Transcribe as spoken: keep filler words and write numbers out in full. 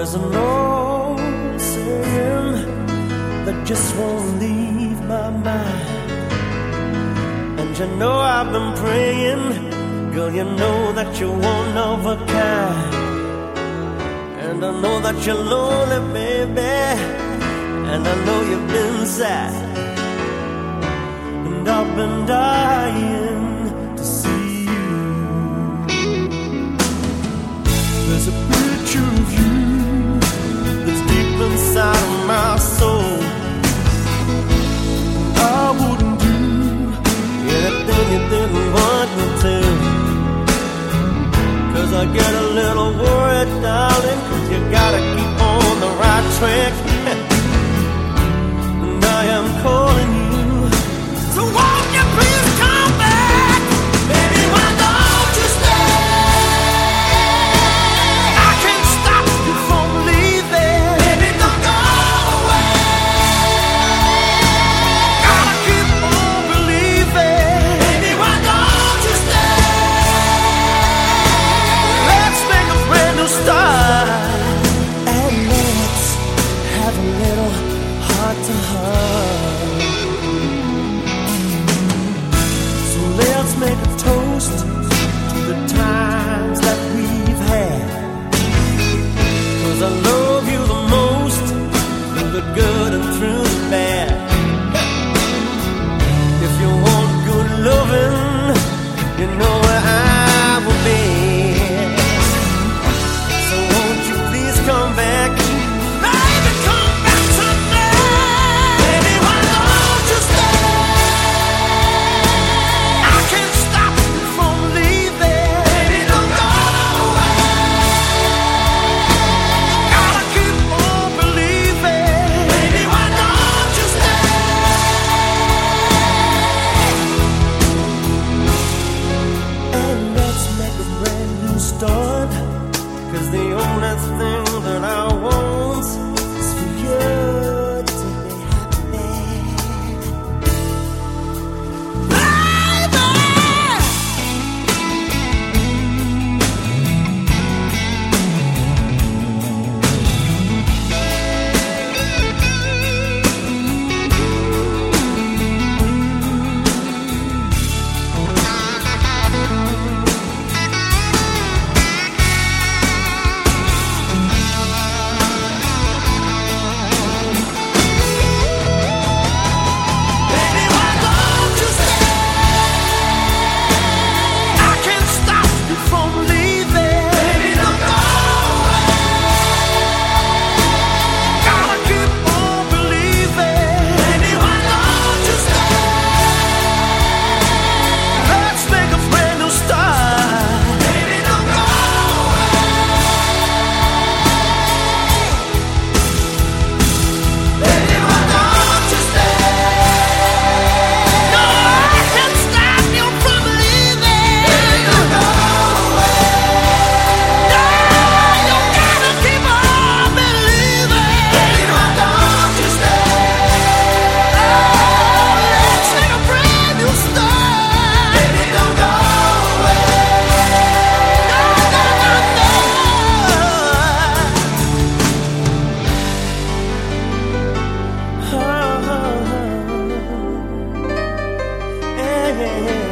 There's an old saying that just won't leave my mind. And you know I've been praying, girl, you know that you're one of a kind. And I know that you're lonely, baby, and I know you've been sad. And I've been dying to see you. There's a picture of you that's deep inside of my soul. I wouldn't do anything you didn't want me to. Cause I get a little worried, darling, cause you gotta keep on the right track. And I am calling you, so won't you please come back? Baby, why don't you stay? I can't stop you from leaving. Baby, don't go away. Gotta keep on believing. Baby, why don't you stay? Let's make a brand new start. And let's have a little heart to heart. So let's make a toast to the times that we've had. Cause I love you the most, through the good and through the bad. If you want good loving, you know where I will be. So won't you please come back? Baby, come back to me. Baby, why don't you stay? I can't stop you from leaving. Baby, don't go away. Gotta keep on believing. Baby, why don't you stay? And let's make a brand new start. Cause the only thing that I want is for you to be happy. Baby, why don't you stay? I can't stop you from leaving. Baby, don't go away. Gotta keep on believing. Baby, why don't you stay? Let's make a brand new start. Baby, don't go away. Baby, why don't you stay? No, I can't stop you from leaving. Baby, don't go away. No, you gotta keep on believing. Baby, why don't you stay? Let's make a brand new start. Baby, don't go away. No, no, no, no. Oh, hey, hey, hey.